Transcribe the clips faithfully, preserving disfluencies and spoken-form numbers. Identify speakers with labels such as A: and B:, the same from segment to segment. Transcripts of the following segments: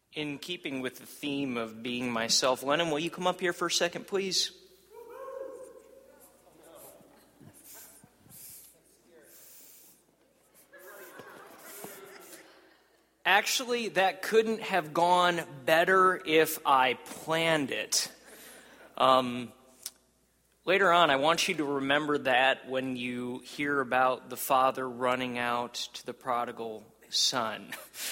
A: In keeping with the theme of being myself, Lennon, will you come up here for a second, please? Actually, that couldn't have gone better if I planned it. Um, later on, I want you to remember that when you hear about the father running out to the prodigal son.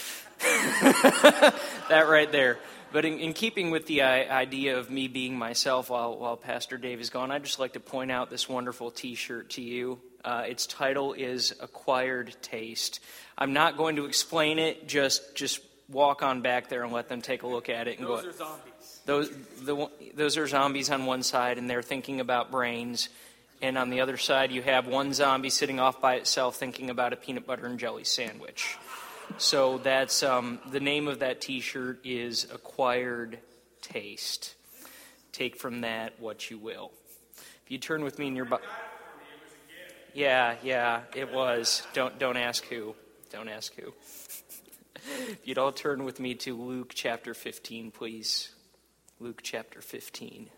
A: That right there. But in, in keeping with the uh, idea of me being myself while, while Pastor Dave is gone, I'd just like to point out this wonderful T-shirt to you. Uh, its title is Acquired Taste. I'm not going to explain it. Just just walk on back there and let them take a look at it. And
B: those
A: go,
B: are zombies.
A: Those, the, those are zombies on one side, and they're thinking about brains. And on the other side, you have one zombie sitting off by itself thinking about a peanut butter and jelly sandwich. So that's um, the name of that T-shirt is Acquired Taste. Take from that what you will. If you turn with me in your Bible, yeah, yeah, it was. Don't don't ask who. Don't ask who. If you'd all turn with me to Luke chapter fifteen, please. Luke chapter fifteen.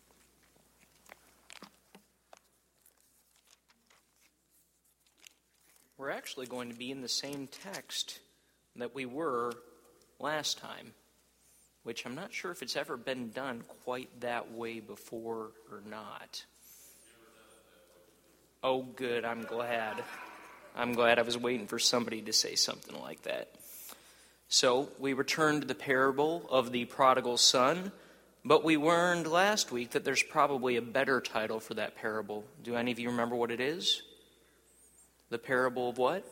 A: We're actually going to be in the same text that we were last time, which I'm not sure if it's ever been done quite that way before or not. Oh, good. I'm glad. I'm glad. I was waiting for somebody to say something like that. So we returned to the parable of the prodigal son, but we learned last week that there's probably a better title for that parable. Do any of you remember what it is? The parable of what?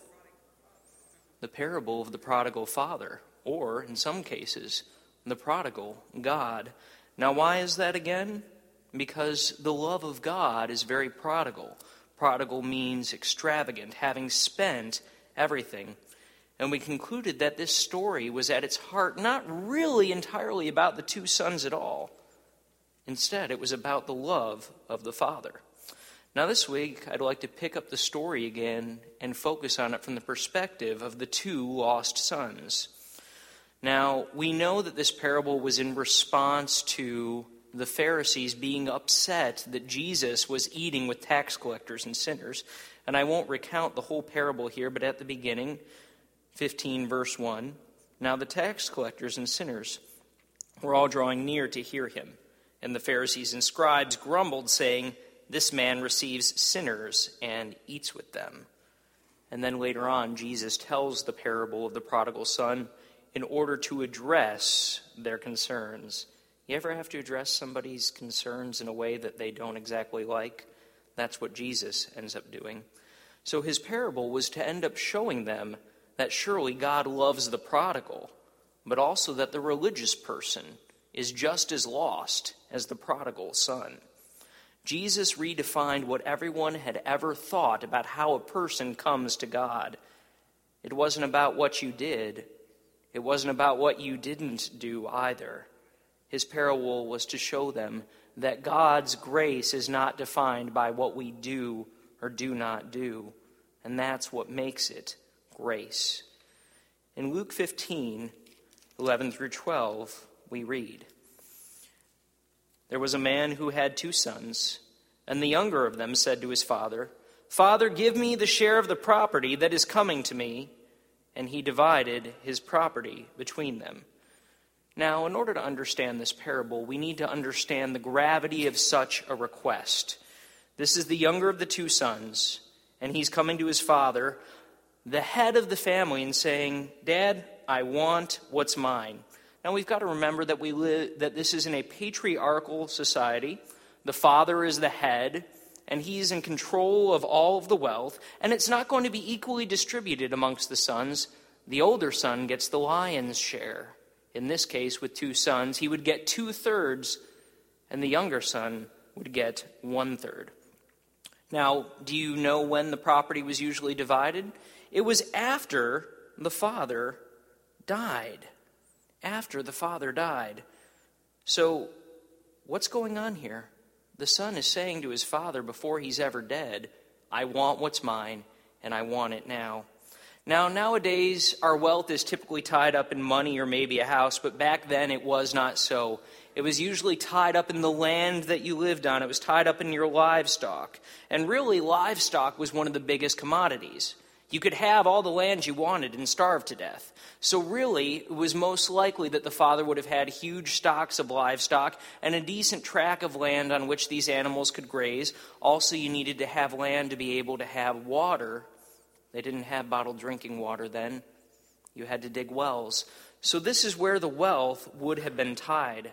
A: The parable of the prodigal father, or, in some cases, the prodigal God. Now, why is that again? Because the love of God is very prodigal. Prodigal means extravagant, having spent everything. And we concluded that this story was at its heart not really entirely about the two sons at all. Instead, it was about the love of the father. Now this week, I'd like to pick up the story again and focus on it from the perspective of the two lost sons. Now, we know that this parable was in response to the Pharisees being upset that Jesus was eating with tax collectors and sinners. And I won't recount the whole parable here, but at the beginning, fifteen verse one, now the tax collectors and sinners were all drawing near to hear him. And the Pharisees and scribes grumbled, saying, this man receives sinners and eats with them. And then later on, Jesus tells the parable of the prodigal son in order to address their concerns. You ever have to address somebody's concerns in a way that they don't exactly like? That's what Jesus ends up doing. So his parable was to end up showing them that surely God loves the prodigal, but also that the religious person is just as lost as the prodigal son. Jesus redefined what everyone had ever thought about how a person comes to God. It wasn't about what you did. It wasn't about what you didn't do either. His parable was to show them that God's grace is not defined by what we do or do not do, and that's what makes it grace. In Luke fifteen, eleven through twelve, we read, there was a man who had two sons, and the younger of them said to his father, Father, give me the share of the property that is coming to me. And he divided his property between them. Now, in order to understand this parable, we need to understand the gravity of such a request. This is the younger of the two sons, and he's coming to his father, the head of the family, and saying, Dad, I want what's mine. Now, we've got to remember that we live, that this is in a patriarchal society. The father is the head, and he's in control of all of the wealth, and it's not going to be equally distributed amongst the sons. The older son gets the lion's share. In this case, with two sons, he would get two-thirds, and the younger son would get one-third. Now, do you know when the property was usually divided? It was after the father died. After the father died. So, what's going on here? The son is saying to his father before he's ever dead, I want what's mine, and I want it now. Now, nowadays, our wealth is typically tied up in money or maybe a house, but back then it was not so. It was usually tied up in the land that you lived on. It was tied up in your livestock. And really, livestock was one of the biggest commodities. You could have all the land you wanted and starve to death. So really, it was most likely that the father would have had huge stocks of livestock and a decent tract of land on which these animals could graze. Also, you needed to have land to be able to have water. They didn't have bottled drinking water then. You had to dig wells. So this is where the wealth would have been tied.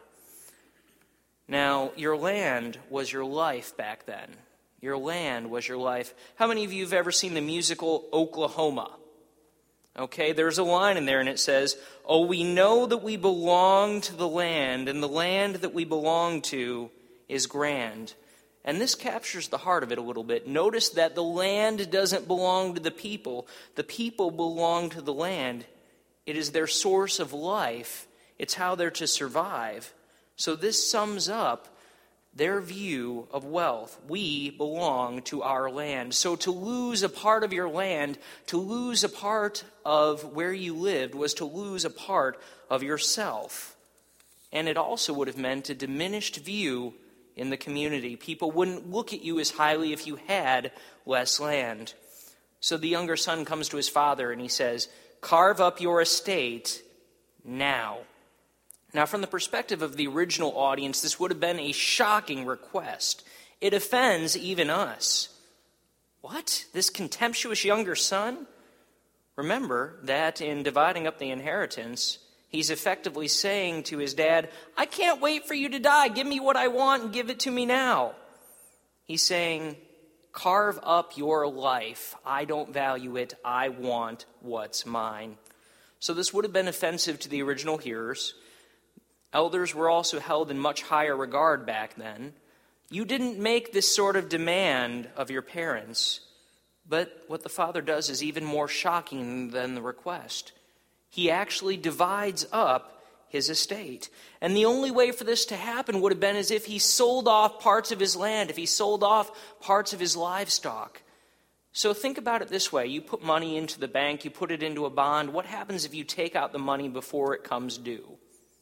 A: Now, your land was your life back then. Your land was your life. How many of you have ever seen the musical Oklahoma? Okay, there's a line in there and it says, "Oh, we know that we belong to the land, and the land that we belong to is grand." And this captures the heart of it a little bit. Notice that the land doesn't belong to the people. The people belong to the land. It is their source of life. It's how they're to survive. So this sums up their view of wealth. We belong to our land. So to lose a part of your land, to lose a part of where you lived, was to lose a part of yourself. And it also would have meant a diminished view in the community. People wouldn't look at you as highly if you had less land. So the younger son comes to his father and he says, "Carve up your estate now." Now, from the perspective of the original audience, this would have been a shocking request. It offends even us. What? This contemptuous younger son? Remember that in dividing up the inheritance, he's effectively saying to his dad, "I can't wait for you to die. Give me what I want and give it to me now." He's saying, "Carve up your life. I don't value it. I want what's mine." So this would have been offensive to the original hearers. Elders were also held in much higher regard back then. You didn't make this sort of demand of your parents. But what the father does is even more shocking than the request. He actually divides up his estate. And the only way for this to happen would have been as if he sold off parts of his land, if he sold off parts of his livestock. So think about it this way. You put money into the bank, you put it into a bond. What happens if you take out the money before it comes due?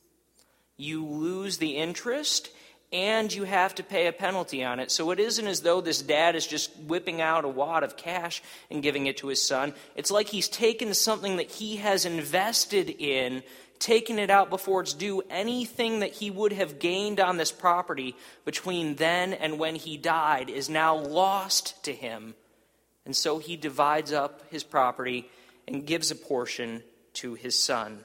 A: You lose the interest, and you have to pay a penalty on it. So it isn't as though this dad is just whipping out a wad of cash and giving it to his son. It's like he's taken something that he has invested in, taken it out before it's due. Anything that he would have gained on this property between then and when he died is now lost to him. And so he divides up his property and gives a portion to his son.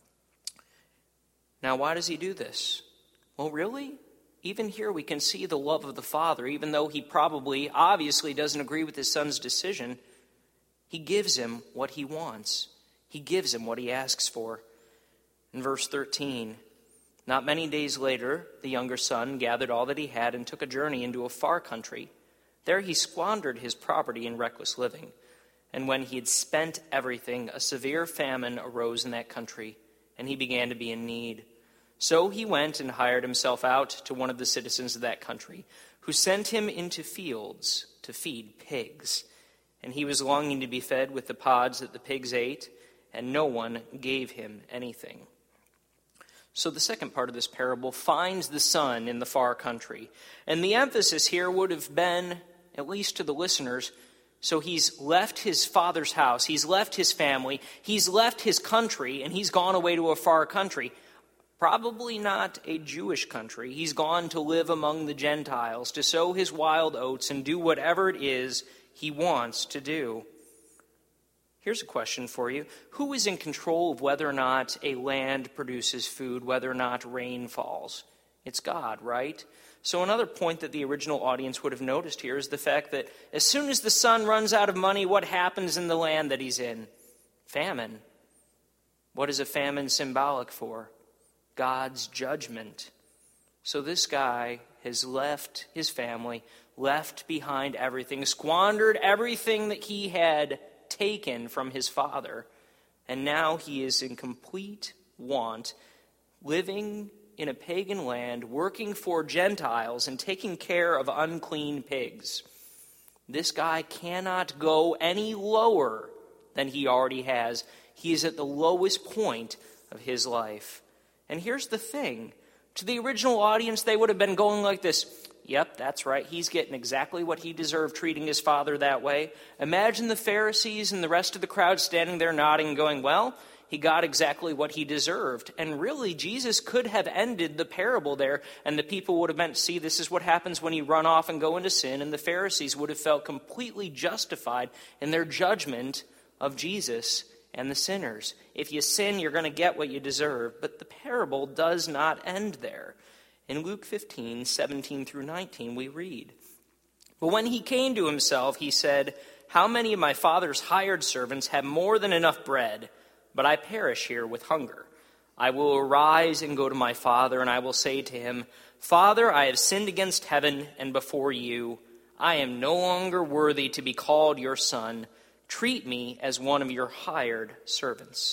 A: Now, why does he do this? Well, really, even here we can see the love of the father. Even though he probably, obviously doesn't agree with his son's decision, he gives him what he wants. He gives him what he asks for. In verse thirteen, not many days later, the younger son gathered all that he had and took a journey into a far country. There he squandered his property in reckless living. And when he had spent everything, a severe famine arose in that country, and he began to be in need. So he went and hired himself out to one of the citizens of that country, who sent him into fields to feed pigs. And he was longing to be fed with the pods that the pigs ate, and no one gave him anything. So the second part of this parable finds the son in the far country. And the emphasis here would have been, at least to the listeners, so he's left his father's house, he's left his family, he's left his country, and he's gone away to a far country. Probably not a Jewish country. He's gone to live among the Gentiles, to sow his wild oats and do whatever it is he wants to do. Here's a question for you. Who is in control of whether or not a land produces food, whether or not rain falls? It's God, right? So another point that the original audience would have noticed here is the fact that as soon as the son runs out of money, what happens in the land that he's in? Famine. What is a famine symbolic for? God's judgment. So this guy has left his family, left behind everything, squandered everything that he had taken from his father, and now he is in complete want, living in a pagan land, working for Gentiles and taking care of unclean pigs. This guy cannot go any lower than he already has. He is at the lowest point of his life. And here's the thing. To the original audience, they would have been going like this. Yep, that's right. He's getting exactly what he deserved, treating his father that way. Imagine the Pharisees and the rest of the crowd standing there nodding and going, well, he got exactly what he deserved. And really, Jesus could have ended the parable there, and the people would have meant, see, this is what happens when you run off and go into sin, and the Pharisees would have felt completely justified in their judgment of Jesus and the sinners. If you sin, you're going to get what you deserve. But the parable does not end there. In Luke fifteen, seventeen through nineteen, we read, "But when he came to himself, he said, 'How many of my father's hired servants have more than enough bread, but I perish here with hunger? I will arise and go to my father, and I will say to him, Father, I have sinned against heaven and before you. I am no longer worthy to be called your son. Treat me as one of your hired servants.'"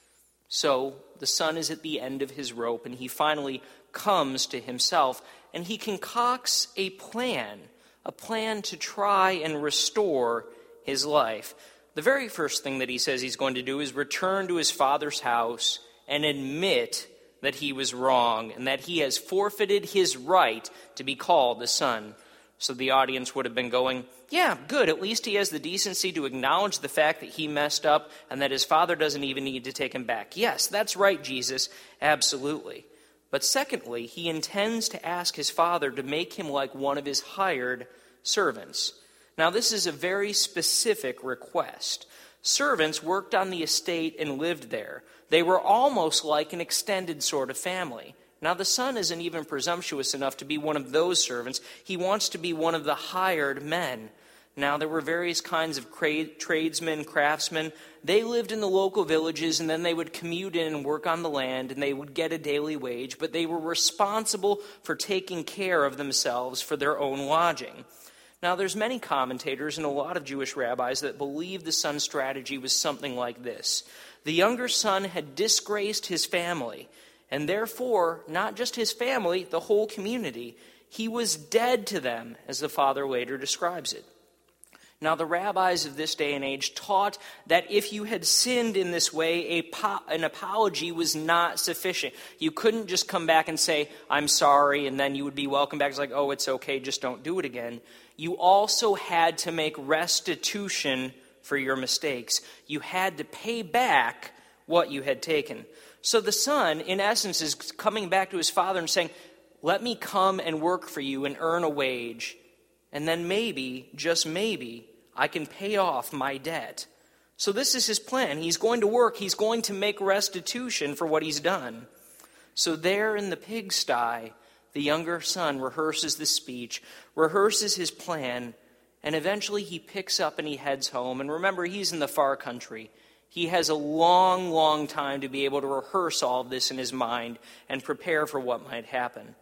A: So the son is at the end of his rope, and he finally comes to himself, and he concocts a plan, a plan to try and restore his life. The very first thing that he says he's going to do is return to his father's house and admit that he was wrong and that he has forfeited his right to be called the son. So the audience would have been going, yeah, good, at least he has the decency to acknowledge the fact that he messed up and that his father doesn't even need to take him back. Yes, that's right, Jesus, absolutely. But secondly, he intends to ask his father to make him like one of his hired servants. Now, this is a very specific request. Servants worked on the estate and lived there. They were almost like an extended sort of family. Now, the son isn't even presumptuous enough to be one of those servants. He wants to be one of the hired men. Now, there were various kinds of cra- tradesmen, craftsmen. They lived in the local villages, and then they would commute in and work on the land, and they would get a daily wage, but they were responsible for taking care of themselves for their own lodging. Now, there's many commentators and a lot of Jewish rabbis that believe the son's strategy was something like this. The younger son had disgraced his family, and therefore, not just his family, the whole community. He was dead to them, as the father later describes it. Now, the rabbis of this day and age taught that if you had sinned in this way, a po- an apology was not sufficient. You couldn't just come back and say, I'm sorry, and then you would be welcomed back. It's like, oh, it's okay, just don't do it again. You also had to make restitution for your mistakes. You had to pay back what you had taken. So the son, in essence, is coming back to his father and saying, let me come and work for you and earn a wage. And then maybe, just maybe, I can pay off my debt. So this is his plan. He's going to work. He's going to make restitution for what he's done. So there in the pigsty, the younger son rehearses the speech, rehearses his plan, and eventually he picks up and he heads home. And remember, he's in the far country. He has a long, long time to be able to rehearse all of this in his mind and prepare for what might happen.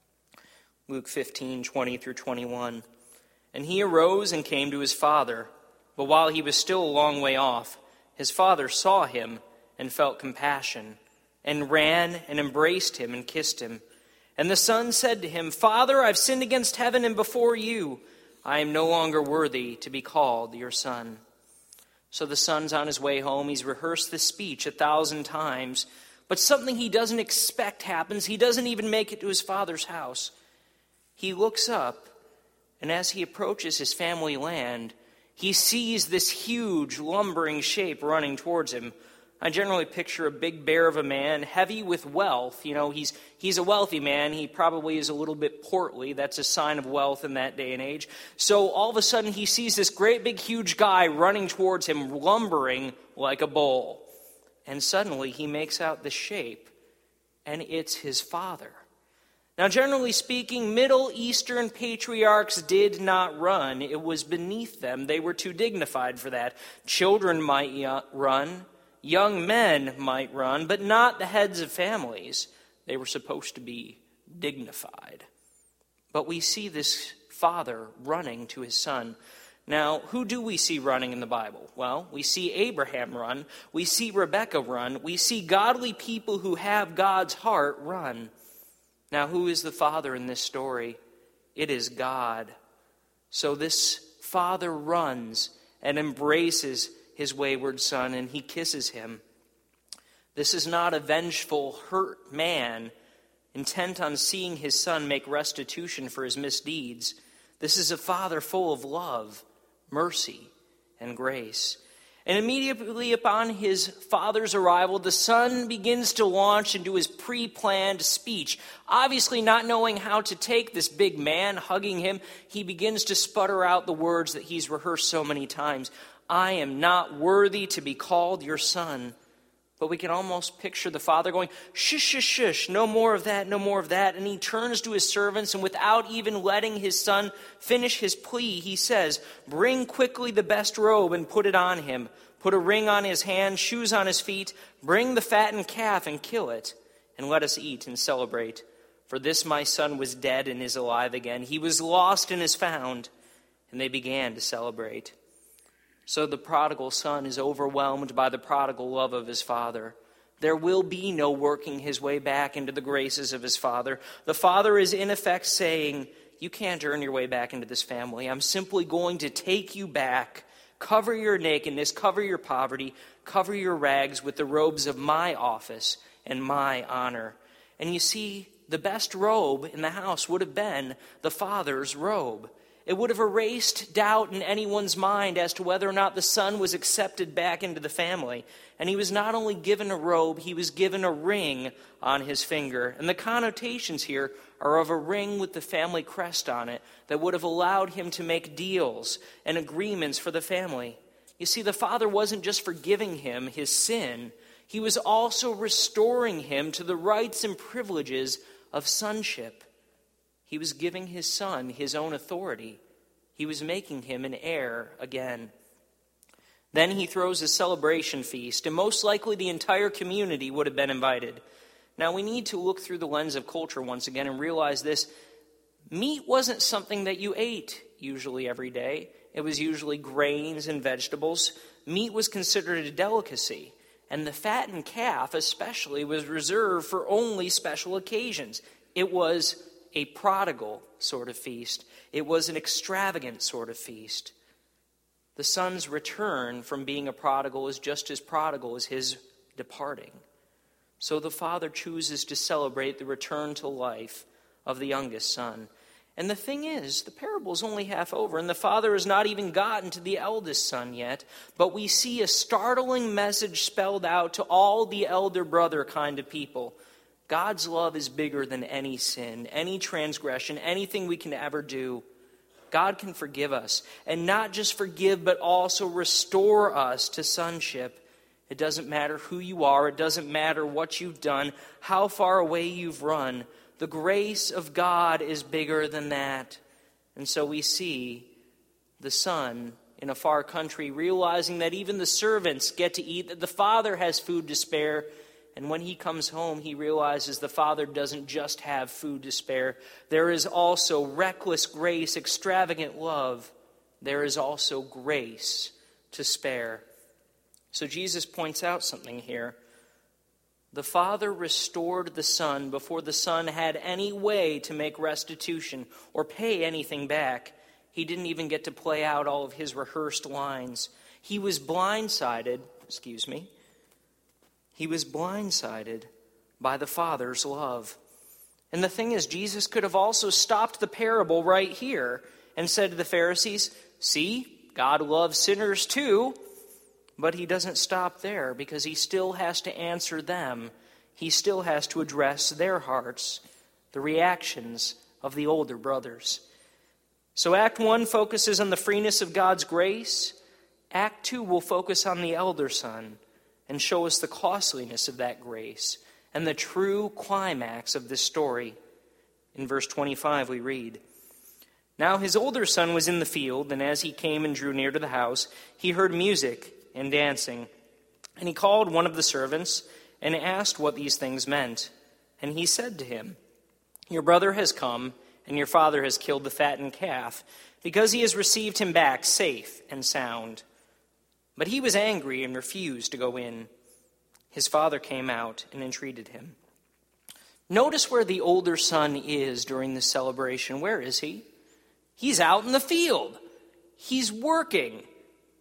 A: Luke fifteen, twenty through twenty-one. And he arose and came to his father. But while he was still a long way off, his father saw him and felt compassion, and ran and embraced him and kissed him. And the son said to him, Father, I've sinned against heaven and before you. I am no longer worthy to be called your son. So the son's on his way home. He's rehearsed the speech a thousand times. But something he doesn't expect happens. He doesn't even make it to his father's house. He looks up, and as he approaches his family land, he sees this huge, lumbering shape running towards him. I generally picture a big bear of a man, heavy with wealth. You know, he's he's a wealthy man. He probably is a little bit portly. That's a sign of wealth in that day and age. So all of a sudden he sees this great big huge guy running towards him, lumbering like a bull. And suddenly he makes out the shape, and it's his father. Now, generally speaking, Middle Eastern patriarchs did not run. It was beneath them. They were too dignified for that. Children might run. Young men might run, but not the heads of families. They were supposed to be dignified. But we see this father running to his son. Now, who do we see running in the Bible? Well, we see Abraham run. We see Rebekah run. We see godly people who have God's heart run. Now, who is the father in this story? It is God. So this father runs and embraces his wayward son, and he kisses him. This is not a vengeful, hurt man intent on seeing his son make restitution for his misdeeds. This is a father full of love, mercy, and grace. And immediately upon his father's arrival, the son begins to launch into his pre-planned speech. Obviously not knowing how to take this big man hugging him, he begins to sputter out the words that he's rehearsed so many times. I am not worthy to be called your son. But we can almost picture the father going, shush, shush, shush, no more of that, no more of that. And he turns to his servants, and without even letting his son finish his plea, he says, bring quickly the best robe and put it on him. Put a ring on his hand, shoes on his feet. Bring the fattened calf and kill it, and let us eat and celebrate. For this my son was dead and is alive again. He was lost and is found. And they began to celebrate. So the prodigal son is overwhelmed by the prodigal love of his father. There will be no working his way back into the graces of his father. The father is in effect saying, you can't earn your way back into this family. I'm simply going to take you back, cover your nakedness, cover your poverty, cover your rags with the robes of my office and my honor. And you see, the best robe in the house would have been the father's robe. It would have erased doubt in anyone's mind as to whether or not the son was accepted back into the family. And he was not only given a robe, he was given a ring on his finger. And the connotations here are of a ring with the family crest on it that would have allowed him to make deals and agreements for the family. You see, the father wasn't just forgiving him his sin, he was also restoring him to the rights and privileges of sonship. He was giving his son his own authority. He was making him an heir again. Then he throws a celebration feast, and most likely the entire community would have been invited. Now we need to look through the lens of culture once again and realize this. Meat wasn't something that you ate usually every day. It was usually grains and vegetables. Meat was considered a delicacy, and the fattened calf especially was reserved for only special occasions. It was a prodigal sort of feast. It was an extravagant sort of feast. The son's return from being a prodigal is just as prodigal as his departing. So the father chooses to celebrate the return to life of the youngest son. And the thing is, the parable's only half over, and the father has not even gotten to the eldest son yet. But we see a startling message spelled out to all the elder brother kind of people. God's love is bigger than any sin, any transgression, anything we can ever do. God can forgive us, and not just forgive, but also restore us to sonship. It doesn't matter who you are. It doesn't matter what you've done, how far away you've run. The grace of God is bigger than that. And so we see the son in a far country realizing that even the servants get to eat, that the father has food to spare. And when he comes home, he realizes the father doesn't just have food to spare. There is also reckless grace, extravagant love. There is also grace to spare. So Jesus points out something here. The father restored the son before the son had any way to make restitution or pay anything back. He didn't even get to play out all of his rehearsed lines. He was blindsided, excuse me, He was blindsided by the Father's love. And the thing is, Jesus could have also stopped the parable right here and said to the Pharisees, see, God loves sinners too. But he doesn't stop there because he still has to answer them. He still has to address their hearts, the reactions of the older brothers. So Act one focuses on the freeness of God's grace. Act two will focus on the elder son and show us the costliness of that grace and the true climax of this story. In verse twenty-five we read, Now his older son was in the field, and as he came and drew near to the house, he heard music and dancing. And he called one of the servants and asked what these things meant. And he said to him, Your brother has come, and your father has killed the fattened calf, because he has received him back safe and sound. But he was angry and refused to go in. His father came out and entreated him. Notice where the older son is during this celebration. Where is he? He's out in the field. He's working.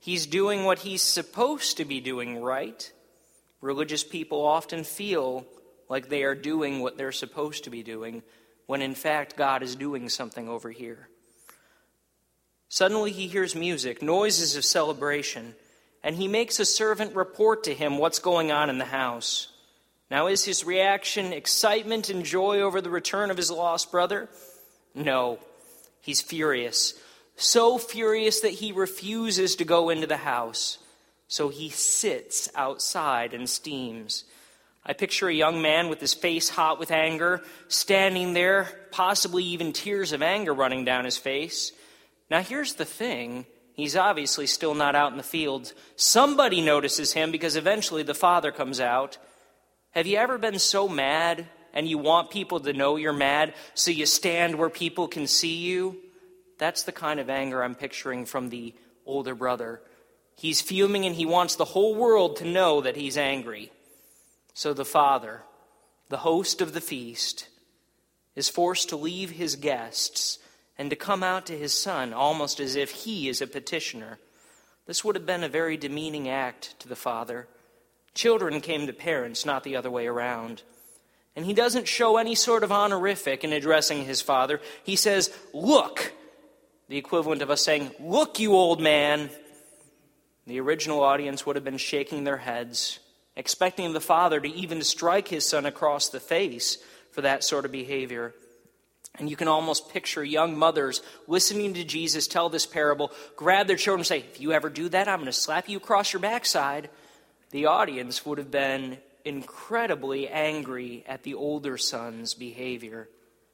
A: He's doing what he's supposed to be doing, right? Religious people often feel like they are doing what they're supposed to be doing, when in fact God is doing something over here. Suddenly he hears music, noises of celebration, and he makes a servant report to him what's going on in the house. Now, is his reaction excitement and joy over the return of his lost brother? No, he's furious. So furious that he refuses to go into the house. So he sits outside and steams. I picture a young man with his face hot with anger, standing there, possibly even tears of anger running down his face. Now here's the thing. He's obviously still not out in the fields. Somebody notices him because eventually the father comes out. Have you ever been so mad and you want people to know you're mad, so you stand where people can see you? That's the kind of anger I'm picturing from the older brother. He's fuming and he wants the whole world to know that he's angry. So the father, the host of the feast, is forced to leave his guests and to come out to his son almost as if he is a petitioner. This would have been a very demeaning act to the father. Children came to parents, not the other way around. And he doesn't show any sort of honorific in addressing his father. He says, "Look," the equivalent of us saying, "Look, you old man." The original audience would have been shaking their heads, expecting the father to even strike his son across the face for that sort of behavior. And you can almost picture young mothers listening to Jesus tell this parable, grab their children and say, "If you ever do that, I'm going to slap you across your backside." The audience would have been incredibly angry at the older son's behavior.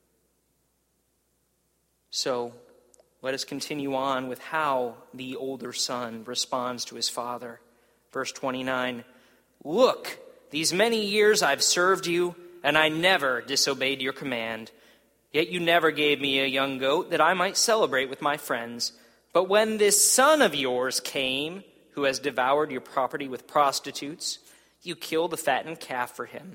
A: So, let us continue on with how the older son responds to his father. Verse twenty-nine, "Look, these many years I've served you, and I never disobeyed your command. Yet you never gave me a young goat that I might celebrate with my friends. But when this son of yours came, who has devoured your property with prostitutes, you killed the fattened calf for him."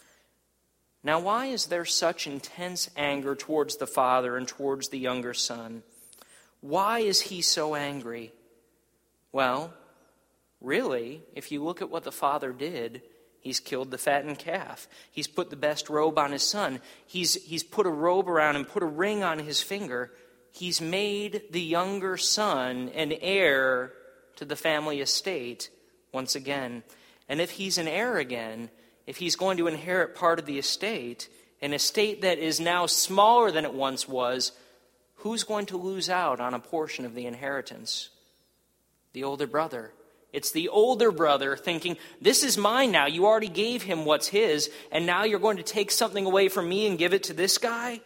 A: Now, why is there such intense anger towards the father and towards the younger son? Why is he so angry? Well, really, if you look at what the father did, he's killed the fattened calf. He's put the best robe on his son. He's, he's put a robe around him, put a ring on his finger. He's made the younger son an heir to the family estate once again. And if he's an heir again, if he's going to inherit part of the estate, an estate that is now smaller than it once was, who's going to lose out on a portion of the inheritance? The older brother. It's the older brother thinking, "This is mine now. You already gave him what's his, and now you're going to take something away from me and give it to this guy?"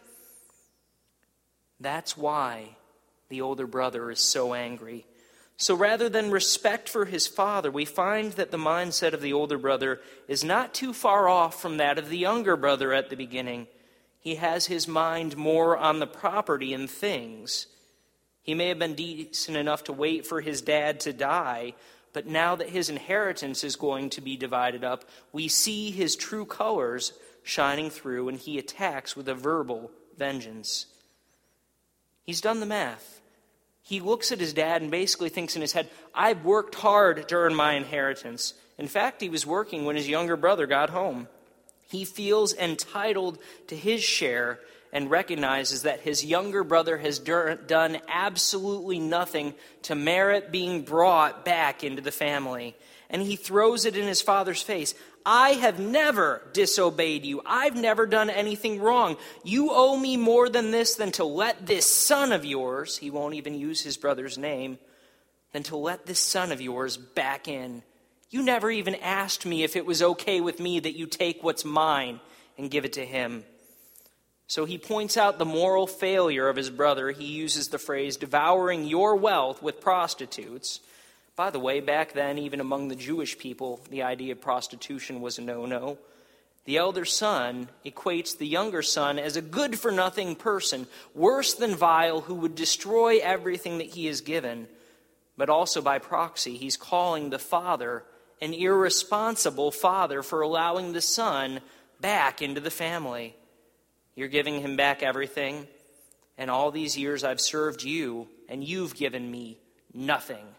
A: That's why the older brother is so angry. So rather than respect for his father, we find that the mindset of the older brother is not too far off from that of the younger brother at the beginning. He has his mind more on the property and things. He may have been decent enough to wait for his dad to die, but now that his inheritance is going to be divided up, we see his true colors shining through, and he attacks with a verbal vengeance. He's done the math. He looks at his dad and basically thinks in his head, "I've worked hard to earn my inheritance." In fact, he was working when his younger brother got home. He feels entitled to his share and recognizes that his younger brother has done absolutely nothing to merit being brought back into the family. And he throws it in his father's face. "I have never disobeyed you. I've never done anything wrong. You owe me more than this, than to let this son of yours," he won't even use his brother's name, "than to let this son of yours back in. You never even asked me if it was okay with me that you take what's mine and give it to him." So he points out the moral failure of his brother. He uses the phrase, "devouring your wealth with prostitutes." By the way, back then, even among the Jewish people, the idea of prostitution was a no-no. The elder son equates the younger son as a good-for-nothing person, worse than vile, who would destroy everything that he is given. But also by proxy, he's calling the father an irresponsible father for allowing the son back into the family. "You're giving him back everything, and all these years I've served you, and you've given me nothing.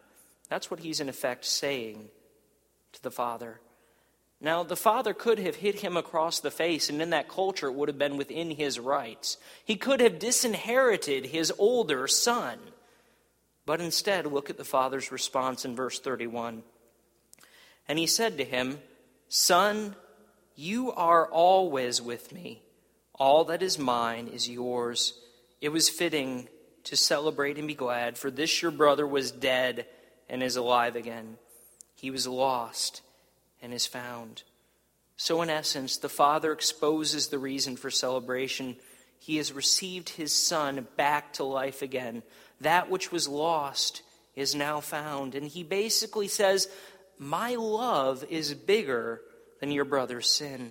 A: That's what he's in effect saying to the father. Now, the father could have hit him across the face, and in that culture it would have been within his rights. He could have disinherited his older son. But instead, look at the father's response in verse thirty-one. And he said to him, Son, you are always with me. All that is mine is yours. It was fitting to celebrate and be glad, for this your brother was dead and is alive again. He was lost and is found. So in essence, the father exposes the reason for celebration. He has received his son back to life again. That which was lost is now found. And he basically says, my love is bigger than your brother's sin.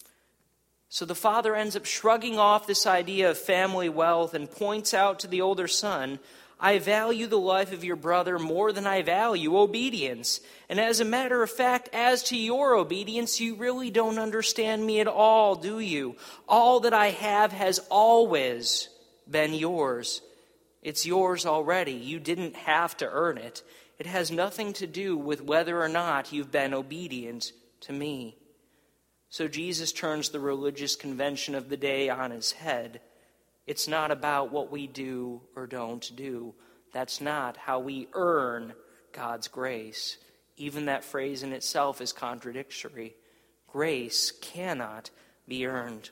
A: So the father ends up shrugging off this idea of family wealth and points out to the older son, I value the life of your brother more than I value obedience. And as a matter of fact, as to your obedience, you really don't understand me at all, do you? All that I have has always been yours. It's yours already. You didn't have to earn it. It has nothing to do with whether or not you've been obedient to me. So Jesus turns the religious convention of the day on his head. It's not about what we do or don't do. That's not how we earn God's grace. Even that phrase in itself is contradictory. Grace cannot be earned.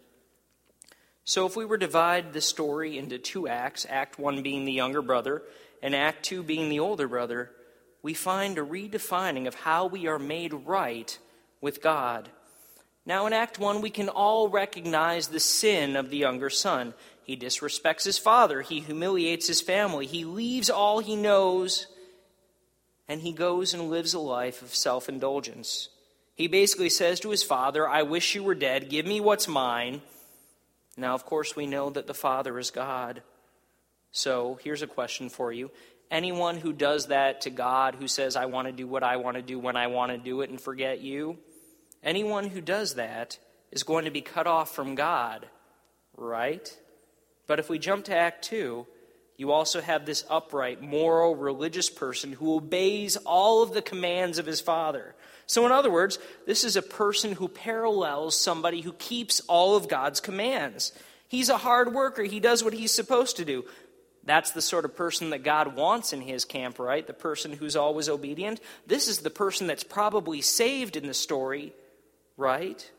A: So if we were to divide the story into two acts, Act one being the younger brother and Act two being the older brother, we find a redefining of how we are made right with God. Now in Act one, we can all recognize the sin of the younger son. He disrespects his father. He humiliates his family. He leaves all he knows, and he goes and lives a life of self-indulgence. He basically says to his father, I wish you were dead. Give me what's mine. Now, of course, we know that the Father is God. So here's a question for you. Anyone who does that to God, who says, I want to do what I want to do when I want to do it and forget you, anyone who does that is going to be cut off from God, right? But if we jump to Act two, you also have this upright, moral, religious person who obeys all of the commands of his father. So in other words, this is a person who parallels somebody who keeps all of God's commands. He's a hard worker. He does what he's supposed to do. That's the sort of person that God wants in his camp, right? The person who's always obedient. This is the person that's probably saved in the story, right?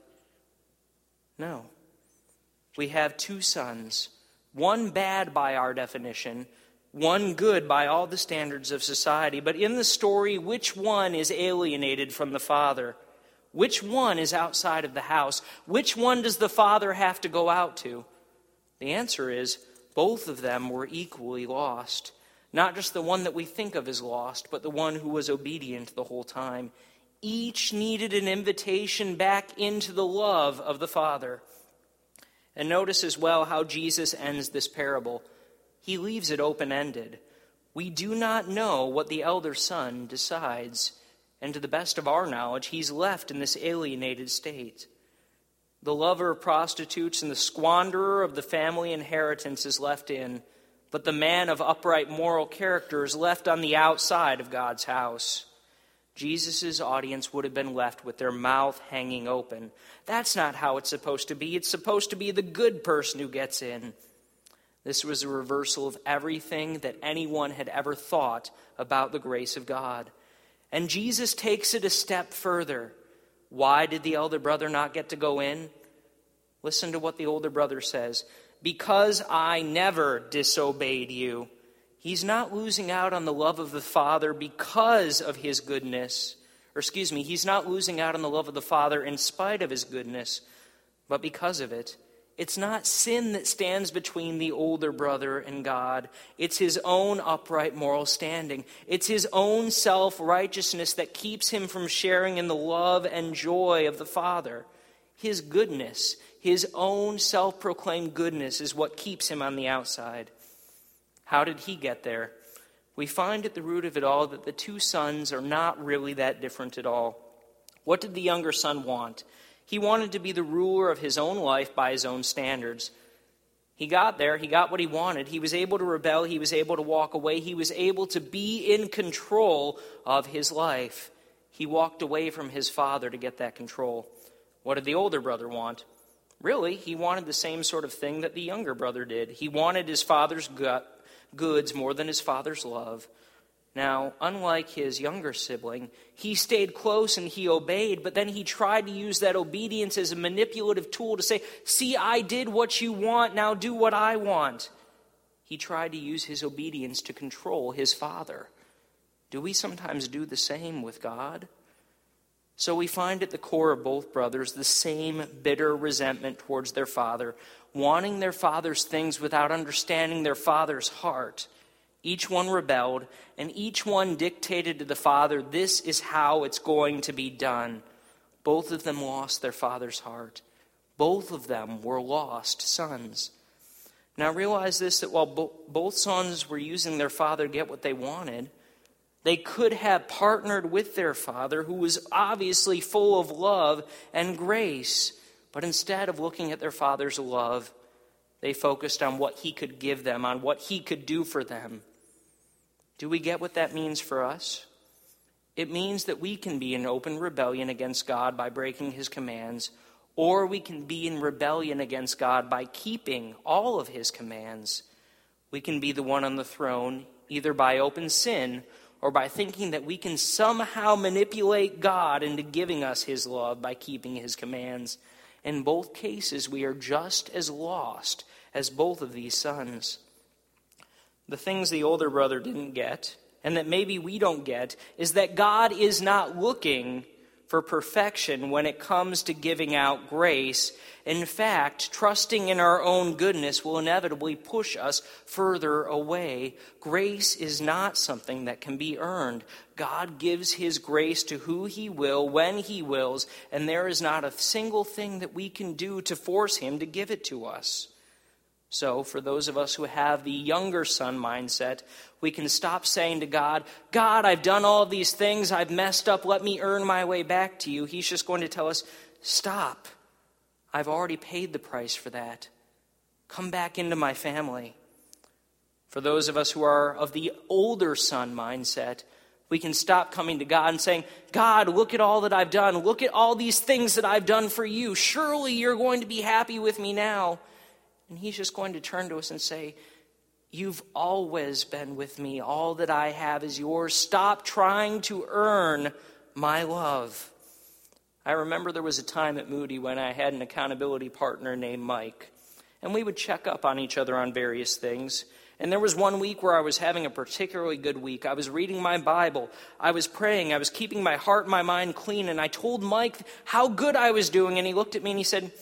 A: No. We have two sons. One bad by our definition, one good by all the standards of society. But in the story, which one is alienated from the father? Which one is outside of the house? Which one does the father have to go out to? The answer is both of them were equally lost. Not just the one that we think of as lost, but the one who was obedient the whole time. Each needed an invitation back into the love of the Father. And notice as well how Jesus ends this parable. He leaves it open-ended. We do not know what the elder son decides, and to the best of our knowledge, he's left in this alienated state. The lover of prostitutes and the squanderer of the family inheritance is left in, but the man of upright moral character is left on the outside of God's house. Jesus' audience would have been left with their mouth hanging open. That's not how it's supposed to be. It's supposed to be the good person who gets in. This was a reversal of everything that anyone had ever thought about the grace of God. And Jesus takes it a step further. Why did the elder brother not get to go in? Listen to what the older brother says. Because I never disobeyed you. He's not losing out on the love of the Father because of his goodness. Or excuse me, he's not losing out on the love of the Father in spite of his goodness, but because of it. It's not sin that stands between the older brother and God. It's his own upright moral standing. It's his own self-righteousness that keeps him from sharing in the love and joy of the Father. His goodness, his own self-proclaimed goodness is what keeps him on the outside. How did he get there? We find at the root of it all that the two sons are not really that different at all. What did the younger son want? He wanted to be the ruler of his own life by his own standards. He got there. He got what he wanted. He was able to rebel. He was able to walk away. He was able to be in control of his life. He walked away from his father to get that control. What did the older brother want? Really, he wanted the same sort of thing that the younger brother did. He wanted his father's gut, goods more than his father's love. Now, unlike his younger sibling, he stayed close and he obeyed, but then he tried to use that obedience as a manipulative tool to say, see, I did what you want, now do what I want. He tried to use his obedience to control his father. Do we sometimes do the same with God? So we find at the core of both brothers the same bitter resentment towards their father, wanting their father's things without understanding their father's heart. Each one rebelled, and each one dictated to the father, this is how it's going to be done. Both of them lost their father's heart. Both of them were lost sons. Now realize this, that while bo- both sons were using their father to get what they wanted, they could have partnered with their father, who was obviously full of love and grace. But instead of looking at their father's love, they focused on what he could give them, on what he could do for them. Do we get what that means for us? It means that we can be in open rebellion against God by breaking his commands, or we can be in rebellion against God by keeping all of his commands. We can be the one on the throne, either by open sin or by thinking that we can somehow manipulate God into giving us his love by keeping his commands. In both cases, we are just as lost as both of these sons. The things the older brother didn't get, and that maybe we don't get, is that God is not looking for perfection when it comes to giving out grace. In fact, trusting in our own goodness will inevitably push us further away. Grace is not something that can be earned. God gives his grace to who he will, when he wills, and there is not a single thing that we can do to force him to give it to us. So, for those of us who have the younger son mindset, we can stop saying to God, God, I've done all these things, I've messed up, let me earn my way back to you. He's just going to tell us, stop. I've already paid the price for that. Come back into my family. For those of us who are of the older son mindset, we can stop coming to God and saying, God, look at all that I've done. Look at all these things that I've done for you. Surely you're going to be happy with me now. And he's just going to turn to us and say, you've always been with me. All that I have is yours. Stop trying to earn my love. I remember there was a time at Moody when I had an accountability partner named Mike. And we would check up on each other on various things. And there was one week where I was having a particularly good week. I was reading my Bible. I was praying. I was keeping my heart and my mind clean. And I told Mike how good I was doing. And he looked at me and he said,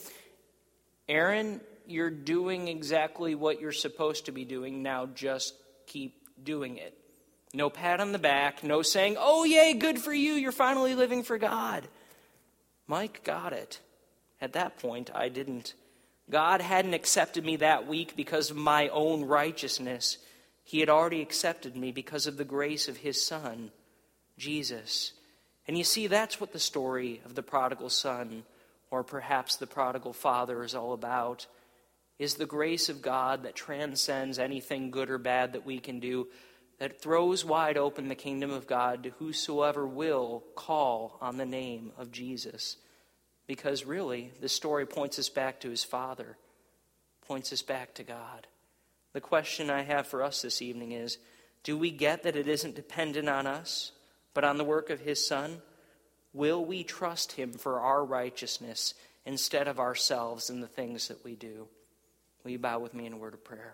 A: Aaron, you're doing exactly what you're supposed to be doing. Now just keep doing it. No pat on the back. No saying, oh, yay, good for you. You're finally living for God. Mike got it. At that point, I didn't. God hadn't accepted me that week because of my own righteousness. He had already accepted me because of the grace of his son, Jesus. And you see, that's what the story of the prodigal son, or perhaps the prodigal father, is all about. Is the grace of God that transcends anything good or bad that we can do, that throws wide open the kingdom of God to whosoever will call on the name of Jesus. Because really, the story points us back to his Father, points us back to God. The question I have for us this evening is, do we get that it isn't dependent on us, but on the work of his Son? Will we trust him for our righteousness instead of ourselves in the things that we do? Will you bow with me in a word of prayer?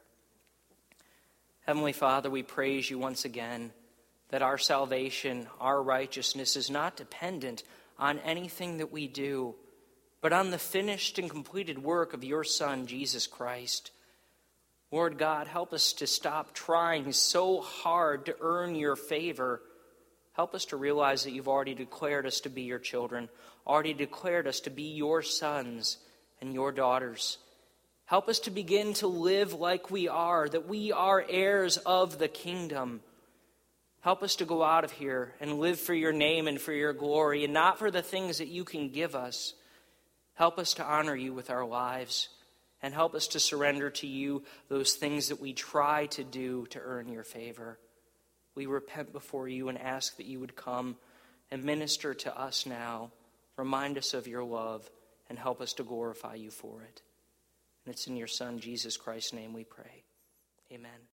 A: Heavenly Father, we praise you once again that our salvation, our righteousness is not dependent on anything that we do, but on the finished and completed work of your Son, Jesus Christ. Lord God, help us to stop trying so hard to earn your favor. Help us to realize that you've already declared us to be your children, already declared us to be your sons and your daughters. Help us to begin to live like we are, that we are heirs of the kingdom. Help us to go out of here and live for your name and for your glory, and not for the things that you can give us. Help us to honor you with our lives, and help us to surrender to you those things that we try to do to earn your favor. We repent before you and ask that you would come and minister to us now, remind us of your love, and help us to glorify you for it. And it's in your Son, Jesus Christ's name, we pray. Amen.